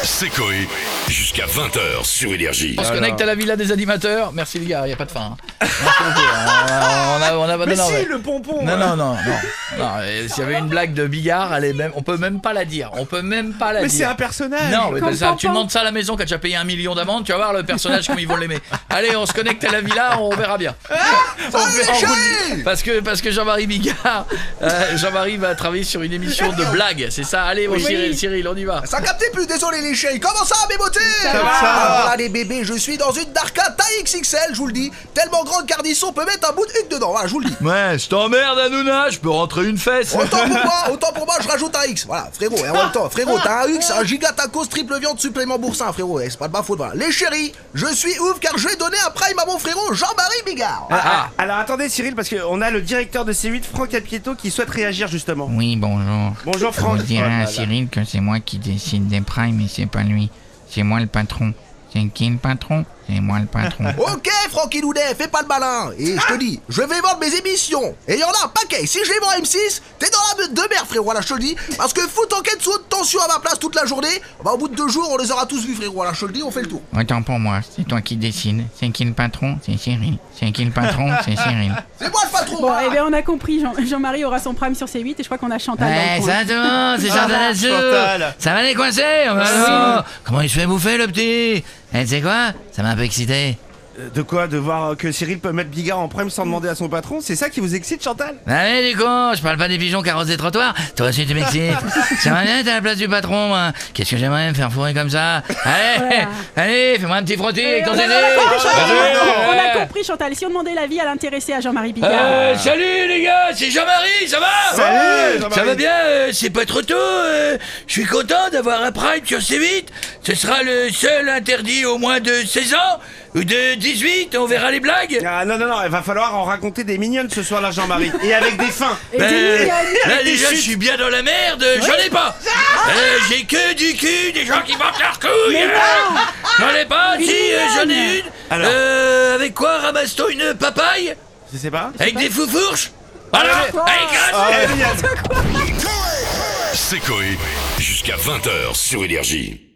C'est Coé, jusqu'à 20h sur Énergie. On se connecte à la villa des animateurs. Merci les gars, il n'y a pas de fin. On a Mais non, si, mais- le pompon. Non. S'il y avait une blague de Bigard, on peut même pas la dire. Mais c'est un personnage. Non, mais Comme ça, tu Pompon. demandes ça à la maison quand tu as payé 1 million d'amende, tu vas voir le personnage comme ils vont l'aimer. Allez, on se connecte à la villa, on verra bien. Parce que Jean-Marie Bigard, Jean-Marie va travailler sur une émission de blagues, c'est ça. Allez, mon Cyril, on y va. Ça captait plus, désolé les chéris. Comment ça, mes beautés? va. Voilà les bébés, je suis dans une Darka taille XXL, je vous le dis. Tellement grande qu'Ardisson peut mettre un bout de huc dedans, voilà, je vous le dis. Ouais, je t'emmerde, Hanouna, je peux rentrer une fesse. Autant pour moi, je rajoute un X. Voilà, frérot, et en même temps, frérot, t'as un X, un giga tacos triple viande supplément boursin, frérot, c'est pas de ma faute, voilà. Les chéris, je suis ouf car je vais donner un prime à mon frérot Jean-Marie Bigard. Alors attendez Cyril, parce qu'on a le directeur de C8, Franck Apieto, qui souhaite réagir justement. Oui, bonjour. Bonjour Je Franck. dirais à Oh là là. Cyril que c'est moi qui décide des primes et c'est pas lui. C'est moi le patron. C'est qui le patron? C'est moi le patron. Ok, Francky Loudet, fais pas le malin. Et je te dis, je vais vendre mes émissions. Et il y en a un paquet. Si je les vends à M6, t'es dans la de merde, frérot. Voilà, je te le dis. Parce que fout en quête sous de tension à ma place toute la journée. Bah, au bout de 2 jours, on les aura tous vus, frérot. Voilà, je te le dis, on fait le tour. Autant pour moi, c'est toi qui décides. C'est qui le patron? C'est Cyril. C'est qui le patron? C'est Cyril. C'est moi le patron. Bon, eh bien, on a compris. Jean-Marie aura son prime sur C8 et je crois qu'on a Chantal dans Ouais, le coin. ça tout, c'est Chantal là-dessous. Chantal. Ça va les coincer? Comment il se fait bouffer le petit? Eh, tu sais quoi? Ça m'a un peu excité. De quoi? De voir que Cyril peut mettre Bigard en prime sans demander à son patron? C'est ça qui vous excite, Chantal? Allez, du con, je parle pas des pigeons carrossent des trottoirs. Toi aussi, tu m'excites. J'aimerais bien être à la place du patron, moi. Qu'est-ce que j'aimerais me faire fourrer comme ça? Allez, fais-moi un petit frottis avec ton On tété. a compris, Chantal. Si on demandait l'avis à l'intéressé à Jean-Marie Bigard. Salut les gars, c'est Jean-Marie, ça va? Salut, Jean-Marie. Ça va bien, c'est pas trop tôt. Je suis content d'avoir un prime sur C8. Ce sera le seul interdit au moins de 16 ans ou de 18, on verra les blagues. Ah non, il va falloir en raconter des mignonnes ce soir là, Jean-Marie. Et avec des fins. Et des mignonnes. Là des déjà je chutes. suis bien dans la merde, j'en ai pas. J'ai que du cul, des gens qui manquent leurs couilles. J'en ai pas, si j'en ai une. Alors. Avec quoi ramasse-t-on une papaye? Je sais pas. Avec des foufourches? Voilà, allez, casse. Ah, ouais, génial. C'est Coé, jusqu'à 20h sur Énergie.